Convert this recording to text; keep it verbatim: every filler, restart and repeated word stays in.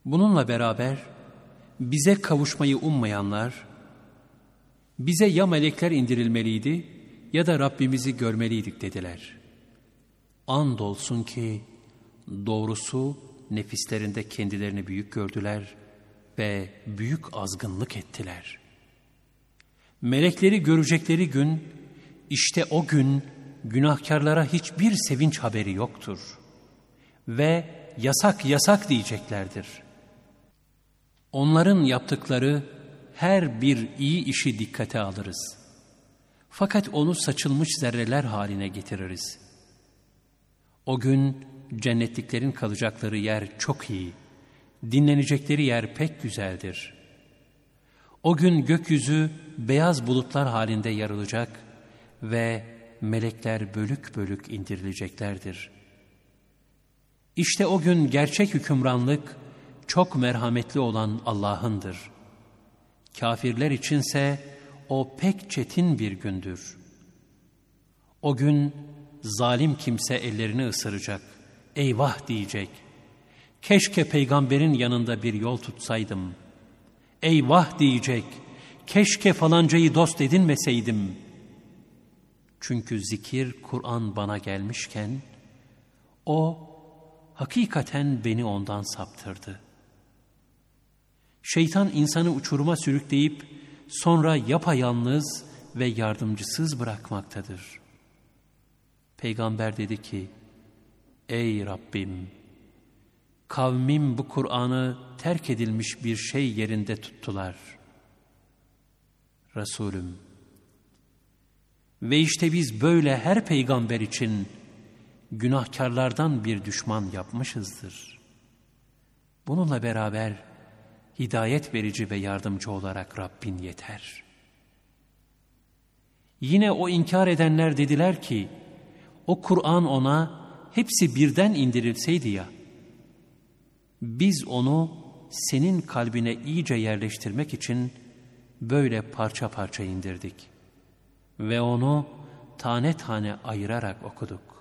Bununla beraber bize kavuşmayı ummayanlar, bize ya melekler indirilmeliydi ya da Rabbimizi görmeliydik dediler. Andolsun ki doğrusu nefislerinde kendilerini büyük gördüler ve büyük azgınlık ettiler. Melekleri görecekleri gün, işte o gün günahkarlara hiçbir sevinç haberi yoktur. Ve yasak yasak diyeceklerdir. Onların yaptıkları her bir iyi işi dikkate alırız. Fakat onu saçılmış zerreler haline getiririz. O gün cennetliklerin kalacakları yer çok iyi, dinlenecekleri yer pek güzeldir. O gün gökyüzü beyaz bulutlar halinde yarılacak ve melekler bölük bölük indirileceklerdir. İşte o gün gerçek hükümranlık çok merhametli olan Allah'ındır. Kafirler içinse o pek çetin bir gündür. O gün zalim kimse ellerini ısıracak, eyvah diyecek. Keşke peygamberin yanında bir yol tutsaydım. Eyvah diyecek, keşke falancayı dost edinmeseydim. Çünkü zikir, Kur'an bana gelmişken, o hakikaten beni ondan saptırdı. Şeytan insanı uçuruma sürükleyip sonra yapayalnız ve yardımcısız bırakmaktadır. Peygamber dedi ki, ey Rabbim, kavmim bu Kur'an'ı terk edilmiş bir şey yerinde tuttular. Resulüm, ve işte biz böyle her peygamber için günahkarlardan bir düşman yapmışızdır. Bununla beraber hidayet verici ve yardımcı olarak Rabbin yeter. Yine o inkar edenler dediler ki, o Kur'an ona hepsi birden indirilseydi ya, biz onu senin kalbine iyice yerleştirmek için böyle parça parça indirdik ve onu tane tane ayırarak okuduk.